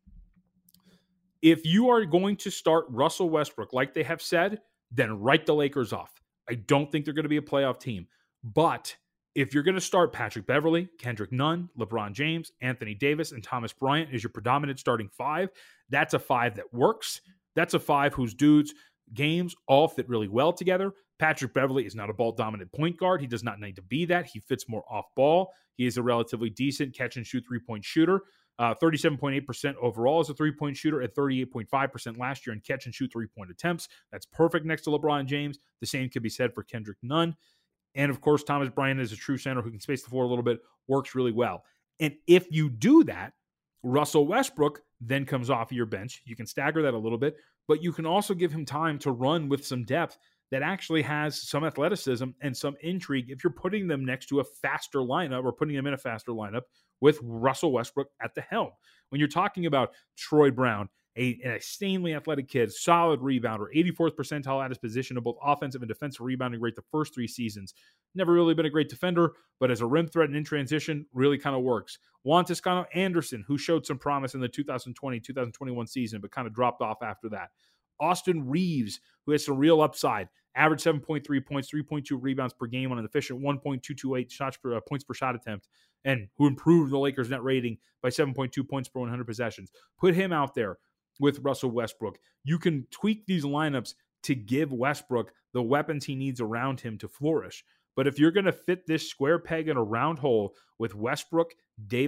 If you are going to start Russell Westbrook like they have said, then write the Lakers off. I don't think they're going to be a playoff team, but if you're going to start Patrick Beverley, Kendrick Nunn, LeBron James, Anthony Davis, and Thomas Bryant as your predominant starting five, that's a five that works. That's a five whose dudes' games all fit really well together. Patrick Beverley is not a ball-dominant point guard. He does not need to be that. He fits more off-ball. He is a relatively decent catch-and-shoot three-point shooter. Uh, thirty-seven point eight percent overall as a three-point shooter at thirty-eight point five percent last year in catch-and-shoot three-point attempts. That's perfect next to LeBron James. The same could be said for Kendrick Nunn. And, of course, Thomas Bryant is a true center who can space the floor a little bit, works really well. And if you do that, Russell Westbrook then comes off of your bench. You can stagger that a little bit, but you can also give him time to run with some depth that actually has some athleticism and some intrigue if you're putting them next to a faster lineup or putting them in a faster lineup with Russell Westbrook at the helm. When you're talking about Troy Brown, a, an insanely athletic kid, solid rebounder, eighty-fourth percentile at his position of both offensive and defensive rebounding rate the first three seasons. Never really been a great defender, but as a rim threat and in transition, really kind of works. Juan Toscano Anderson, who showed some promise in the two thousand twenty two thousand twenty-one season, but kind of dropped off after that. Austin Reeves, who has some real upside, averaged seven point three points, three point two rebounds per game on an efficient one point two two eight shots per, uh, points per shot attempt, and who improved the Lakers' net rating by seven point two points per one hundred possessions. Put him out there with Russell Westbrook. You can tweak these lineups to give Westbrook the weapons he needs around him to flourish. But if you're going to fit this square peg in a round hole with Westbrook, Davis,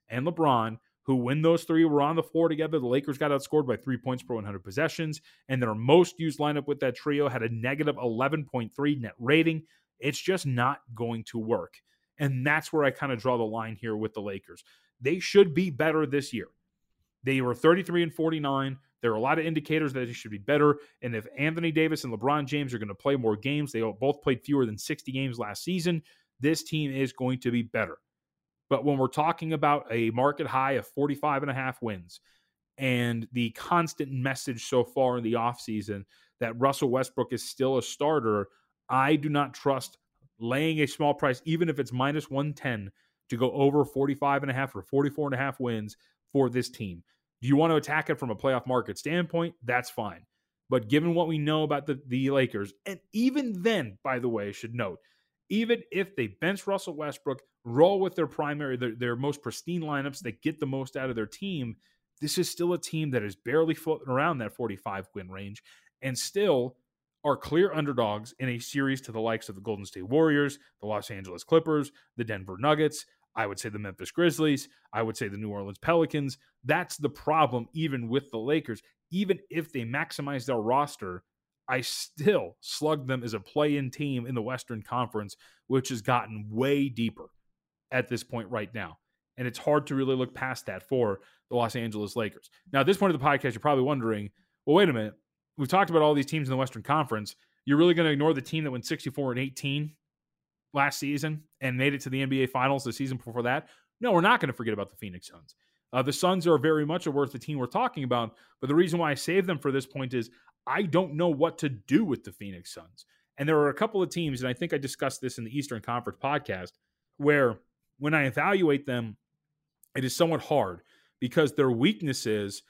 and LeBron, who when those three were on the floor together, the Lakers got outscored by three points per one hundred possessions, and their most used lineup with that trio had a negative eleven point three net rating. It's just not going to work. And that's where I kind of draw the line here with the Lakers. They should be better this year. They were thirty-three and forty-nine. There are a lot of indicators that they should be better. And if Anthony Davis and LeBron James are going to play more games, they both played fewer than sixty games last season, this team is going to be better. But when we're talking about a market high of forty-five and a half wins and the constant message so far in the offseason that Russell Westbrook is still a starter, I do not trust laying a small price, even if it's minus one ten, to go over forty-five and a half or forty-four and a half wins for this team. Do you want to attack it from a playoff market standpoint? That's fine. But given what we know about the, the Lakers, and even then, by the way, I should note, even if they bench Russell Westbrook, roll with their primary, their, their most pristine lineups that get the most out of their team, this is still a team that is barely floating around that forty-five win range and still are clear underdogs in a series to the likes of the Golden State Warriors, the Los Angeles Clippers, the Denver Nuggets, I would say the Memphis Grizzlies, I would say the New Orleans Pelicans. That's the problem even with the Lakers. Even if they maximize their roster, I still slug them as a play-in team in the Western Conference, which has gotten way deeper at this point right now. And it's hard to really look past that for the Los Angeles Lakers. Now, at this point of the podcast, you're probably wondering, well, wait a minute. We've talked about all these teams in the Western Conference. You're really going to ignore the team that went sixty-four and eighteen last season and made it to the N B A Finals the season before that? No, we're not going to forget about the Phoenix Suns. Uh, the Suns are very much a worth the team we're talking about, but the reason why I saved them for this point is I don't know what to do with the Phoenix Suns. And there are a couple of teams, and I think I discussed this in the Eastern Conference podcast, where when I evaluate them, it is somewhat hard because their weaknesses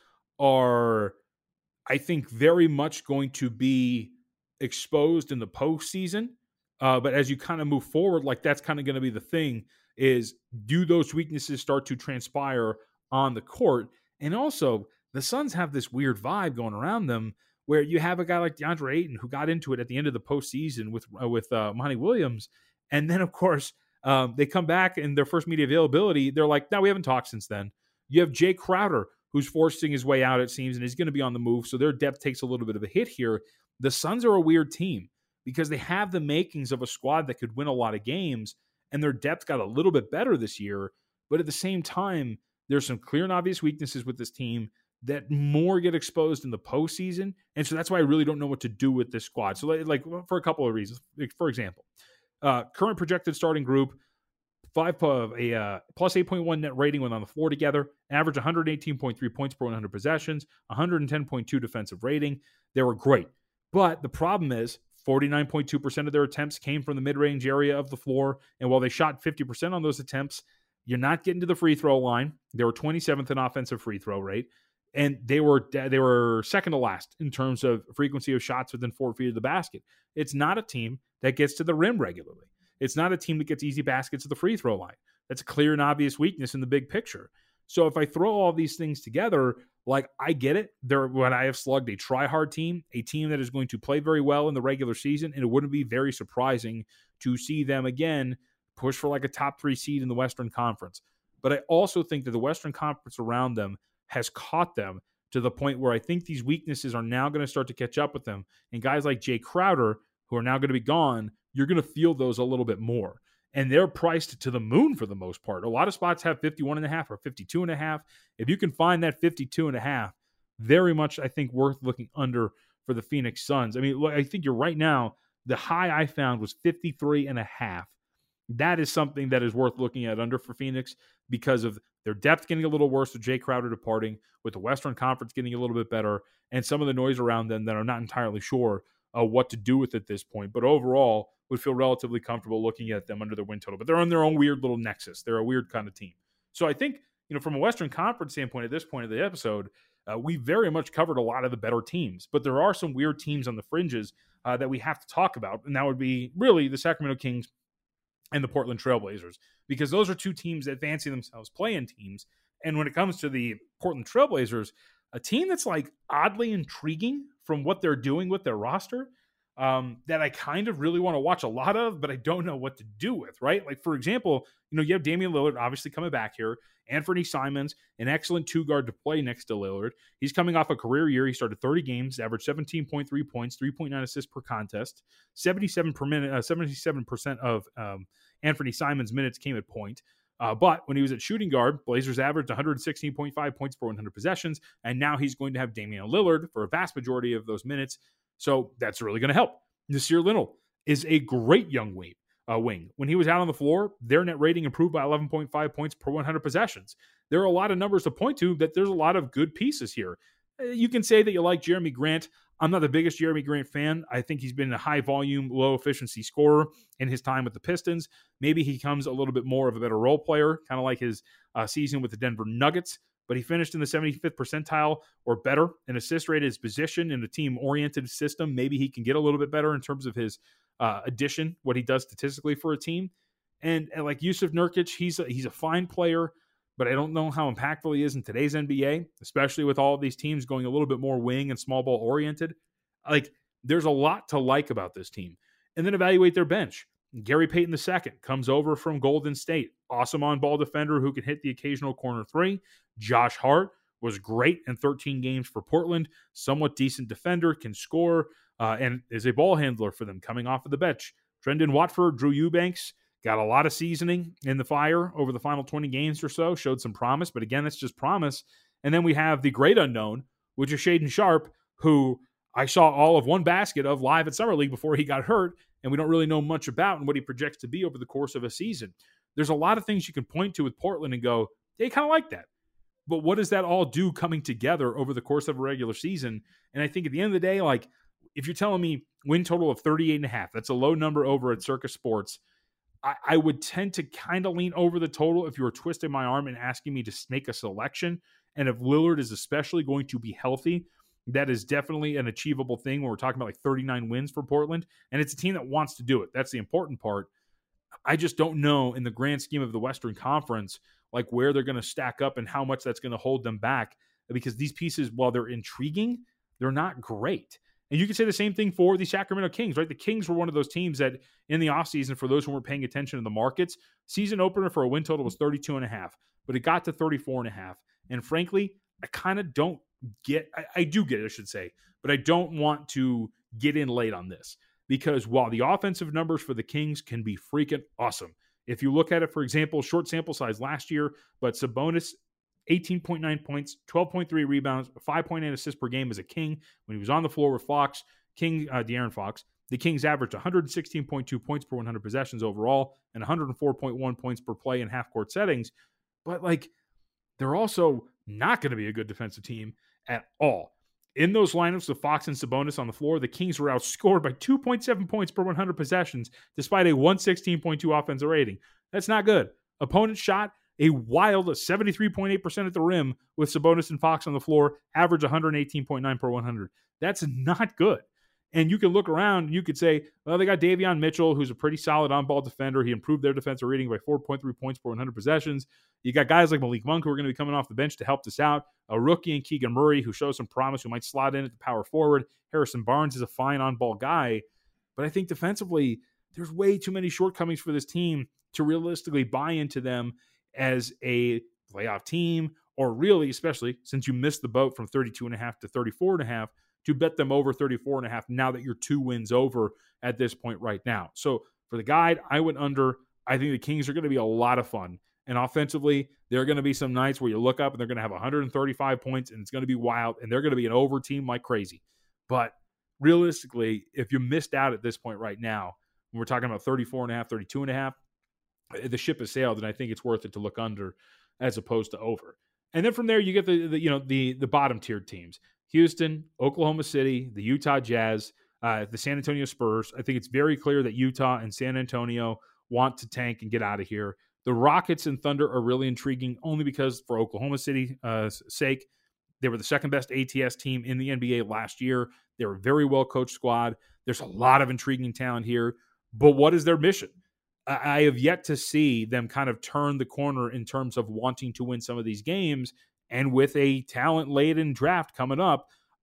are, I think, very much going to be exposed in the postseason. Uh, but as you kind of move forward, like that's kind of going to be the thing is, do those weaknesses start to transpire on the court? And also, the Suns have this weird vibe going around them where you have a guy like DeAndre Ayton who got into it at the end of the postseason with uh, with uh, Monty Williams. And then, of course, um, they come back in their first media availability. They're like, no, we haven't talked since then. You have Jay Crowder, who's forcing his way out, it seems, and he's going to be on the move. So their depth takes a little bit of a hit here. The Suns are a weird team because they have the makings of a squad that could win a lot of games, and their depth got a little bit better this year. But at the same time, there's some clear and obvious weaknesses with this team that more get exposed in the postseason. And so that's why I really don't know what to do with this squad. So like for a couple of reasons, for example, uh, current projected starting group, five uh, a uh, plus eight point one net rating when on the floor together, average one hundred eighteen point three points per one hundred possessions, one hundred ten point two defensive rating. They were great. But the problem is forty-nine point two percent of their attempts came from the mid-range area of the floor. And while they shot fifty percent on those attempts, you're not getting to the free throw line. They were twenty-seventh in offensive free throw rate. And they were they were second to last in terms of frequency of shots within four feet of the basket. It's not a team that gets to the rim regularly. It's not a team that gets easy baskets at the free throw line. That's a clear and obvious weakness in the big picture. So if I throw all these things together, like I get it. They're what I have slugged a try-hard team, a team that is going to play very well in the regular season, and it wouldn't be very surprising to see them again push for like a top three seed in the Western Conference. But I also think that the Western Conference around them has caught them to the point where I think these weaknesses are now going to start to catch up with them. And guys like Jay Crowder, who are now going to be gone, you're going to feel those a little bit more. And they're priced to the moon for the most part. A lot of spots have fifty-one and a half or fifty-two and a half. If you can find that fifty-two and a half, very much, I think, worth looking under for the Phoenix Suns. I mean, I think you're right now, the high I found was fifty-three and a half. That is something that is worth looking at under for Phoenix because of their depth getting a little worse with Jay Crowder departing, with the Western Conference getting a little bit better, and some of the noise around them that are not entirely sure uh, what to do with at this point. But overall, would feel relatively comfortable looking at them under their win total. But they're on their own weird little nexus. They're a weird kind of team. So I think, you know, from a Western Conference standpoint at this point of the episode, uh, we very much covered a lot of the better teams. But there are some weird teams on the fringes uh, that we have to talk about, and that would be really the Sacramento Kings and the Portland Trailblazers, because those are two teams that fancy themselves play-in teams. And when it comes to the Portland Trailblazers, a team that's like oddly intriguing from what they're doing with their roster. um, that I kind of really want to watch a lot of, but I don't know what to do with, right? Like, for example, you know, you have Damian Lillard obviously coming back here, Anthony Simons, an excellent two-guard to play next to Lillard. He's coming off a career year. He started thirty games, averaged seventeen point three points, three point nine assists per contest, seventy-seven per minute, uh, seventy-seven percent of um, Anthony Simons' minutes came at point. Uh, but when he was at shooting guard, Blazers averaged one hundred sixteen point five points per one hundred possessions, and now he's going to have Damian Lillard for a vast majority of those minutes. So that's really going to help. Nasir Little is a great young wing. Uh, wing. When he was out on the floor, their net rating improved by eleven point five points per one hundred possessions. There are a lot of numbers to point to that there's a lot of good pieces here. Uh, you can say that you like Jeremy Grant. I'm not the biggest Jeremy Grant fan. I think he's been a high-volume, low-efficiency scorer in his time with the Pistons. Maybe he becomes a little bit more of a better role player, kind of like his uh, season with the Denver Nuggets. But he finished in the seventy-fifth percentile or better in assist rate, his position in a team-oriented system. Maybe he can get a little bit better in terms of his uh, addition, what he does statistically for a team. And, and like Yusuf Nurkic, he's a, he's a fine player, but I don't know how impactful he is in today's N B A, especially with all of these teams going a little bit more wing and small ball oriented. Like, there's a lot to like about this team. And then evaluate their bench. Gary Payton the second comes over from Golden State. Awesome on-ball defender who can hit the occasional corner three. Josh Hart was great in thirteen games for Portland. Somewhat decent defender, can score, uh, and is a ball handler for them coming off of the bench. Trendon Watford, Drew Eubanks, got a lot of seasoning in the fire over the final twenty games or so, showed some promise, but again, that's just promise. And then we have the great unknown, which is Shaedon Sharpe, who I saw all of one basket of live at Summer League before he got hurt, and we don't really know much about and what he projects to be over the course of a season. There's a lot of things you can point to with Portland and go, they kind of like that. But what does that all do coming together over the course of a regular season? And I think at the end of the day, like, if you're telling me win total of thirty-eight and a half, that's a low number over at Circus Sports, I, I would tend to kind of lean over the total if you were twisting my arm and asking me to make a selection. And if Lillard is especially going to be healthy, that is definitely an achievable thing when we're talking about like thirty-nine wins for Portland. And it's a team that wants to do it. That's the important part. I just don't know in the grand scheme of the Western Conference, like where they're going to stack up and how much that's going to hold them back, because these pieces, while they're intriguing, they're not great. And you can say the same thing for the Sacramento Kings, right? The Kings were one of those teams that in the offseason, for those who weren't paying attention to the markets, season opener for a win total was thirty-two and a half, but it got to thirty-four and a half. And frankly, I kind of don't get, I, I do get it, I should say, but I don't want to get in late on this, because while the offensive numbers for the Kings can be freaking awesome, if you look at it, for example, short sample size last year, but Sabonis, eighteen point nine points, twelve point three rebounds, five point eight assists per game as a King. When he was on the floor with Fox, King, uh, De'Aaron Fox, the Kings averaged one hundred sixteen point two points per one hundred possessions overall and one hundred four point one points per play in half-court settings. But, like, they're also not going to be a good defensive team at all. In those lineups with Fox and Sabonis on the floor, the Kings were outscored by two point seven points per one hundred possessions, despite a one sixteen point two offensive rating. That's not good. Opponents shot a wild seventy-three point eight percent at the rim with Sabonis and Fox on the floor, average one eighteen point nine per one hundred. That's not good. And you can look around and you could say, well, they got Davion Mitchell, who's a pretty solid on-ball defender. He improved their defensive rating by four point three points per one hundred possessions. You got guys like Malik Monk who are going to be coming off the bench to help this out. A rookie in Keegan Murray who shows some promise, who might slot in at the power forward. Harrison Barnes is a fine on-ball guy. But I think defensively, there's way too many shortcomings for this team to realistically buy into them as a playoff team, or really, especially since you missed the boat from thirty-two and a half to thirty-four and a half, to bet them over thirty-four and a half now that you're two wins over at this point right now. So for the guide, I went under. I think the Kings are going to be a lot of fun. And offensively, there are going to be some nights where you look up and they're going to have one hundred thirty-five points and it's going to be wild and they're going to be an over team like crazy. But realistically, if you missed out at this point right now, when we're talking about thirty-four and a half, thirty-two and a half, the ship has sailed, and I think it's worth it to look under as opposed to over. And then from there, you get the, the you know the the bottom tiered teams: Houston, Oklahoma City, the Utah Jazz, uh, the San Antonio Spurs. I think it's very clear that Utah and San Antonio want to tank and get out of here. The Rockets and Thunder are really intriguing only because, for Oklahoma City's uh, sake, they were the second best A T S team in the N B A last year. They were a very well coached squad. There's a lot of intriguing talent here. But what is their mission? I have yet to see them kind of turn the corner in terms of wanting to win some of these games. And with a talent-laden draft coming up,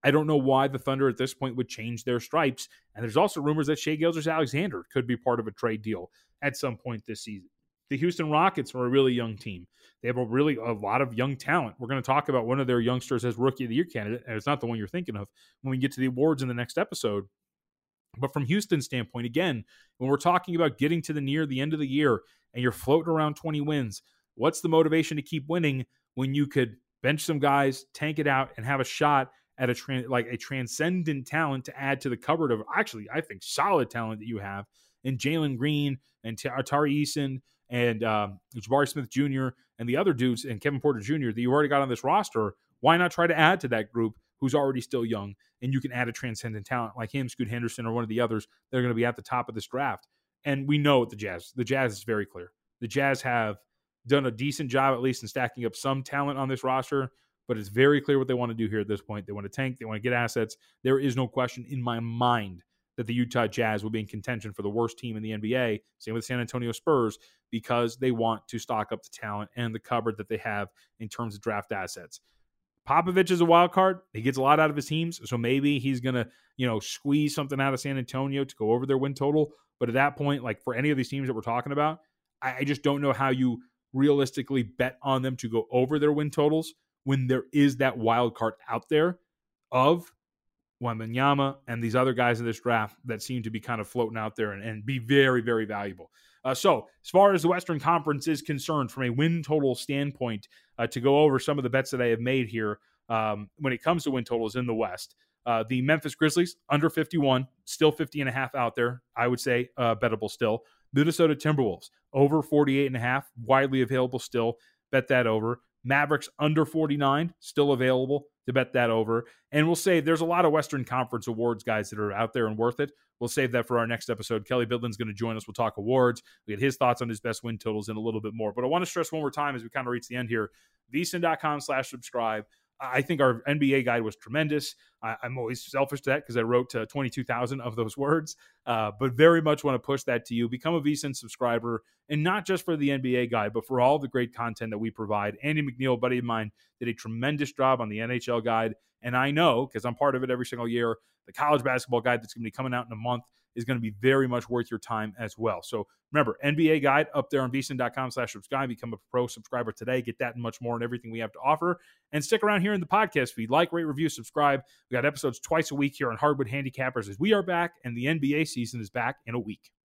I don't know why the Thunder at this point would change their stripes. And there's also rumors that Shai Gilgeous-Alexander could be part of a trade deal at some point this season. The Houston Rockets are a really young team. They have a really a lot of young talent. We're going to talk about one of their youngsters as Rookie of the Year candidate, and it's not the one you're thinking of when we get to the awards in the next episode. But from Houston's standpoint, again, when we're talking about getting to the near the end of the year and you're floating around twenty wins, what's the motivation to keep winning when you could bench some guys, tank it out, and have a shot at a tran- like a transcendent talent to add to the cupboard of actually, I think, solid talent that you have in Jalen Green and T- Tari Eason and um, Jabari Smith Junior and the other dudes and Kevin Porter Junior that you already got on this roster. Why not try to add to that group who's already still young, and you can add a transcendent talent like him, Scoot Henderson, or one of the others that are going to be at the top of this draft. And we know the Jazz. The Jazz is very clear. The Jazz have done a decent job, at least in stacking up some talent on this roster, but it's very clear what they want to do here at this point. They want to tank. They want to get assets. There is no question in my mind that the Utah Jazz will be in contention for the worst team in the N B A, same with the San Antonio Spurs, because they want to stock up the talent and the cupboard that they have in terms of draft assets. Popovich is a wild card. He gets a lot out of his teams, so maybe he's going to, you know, squeeze something out of San Antonio to go over their win total. But at that point, like for any of these teams that we're talking about, I, I just don't know how you realistically bet on them to go over their win totals when there is that wild card out there of Wembanyama and these other guys in this draft that seem to be kind of floating out there and, and be very, very valuable. Uh, so as far as the Western Conference is concerned, from a win total standpoint, uh, to go over some of the bets that I have made here um, when it comes to win totals in the West, uh, the Memphis Grizzlies under fifty-one, still fifty and a half out there. I would say uh, bettable still. Minnesota Timberwolves over forty-eight and a half, widely available still. Bet that over. Mavericks under forty-nine, still available to bet that over. And we'll say there's a lot of Western Conference awards guys that are out there and worth it. We'll save that for our next episode. Kelly Bidlin's going to join us. We'll talk awards. We get his thoughts on his best win totals and a little bit more. But I want to stress one more time as we kind of reach the end here, V S I N dot com slash subscribe. I think our N B A guide was tremendous. I, I'm always selfish to that because I wrote uh, twenty-two thousand of those words, uh, but very much want to push that to you. Become a V S I N subscriber, and not just for the N B A guide, but for all the great content that we provide. Andy McNeil, a buddy of mine, did a tremendous job on the N H L guide, and I know, because I'm part of it every single year, the college basketball guide that's going to be coming out in a month is going to be very much worth your time as well. So remember, N B A guide up there on V S I N dot com slash subscribe. Become a pro subscriber today. Get that and much more and everything we have to offer. And stick around here in the podcast feed. Like, rate, review, subscribe. We got episodes twice a week here on Hardwood Handicappers as we are back, and the N B A season is back in a week.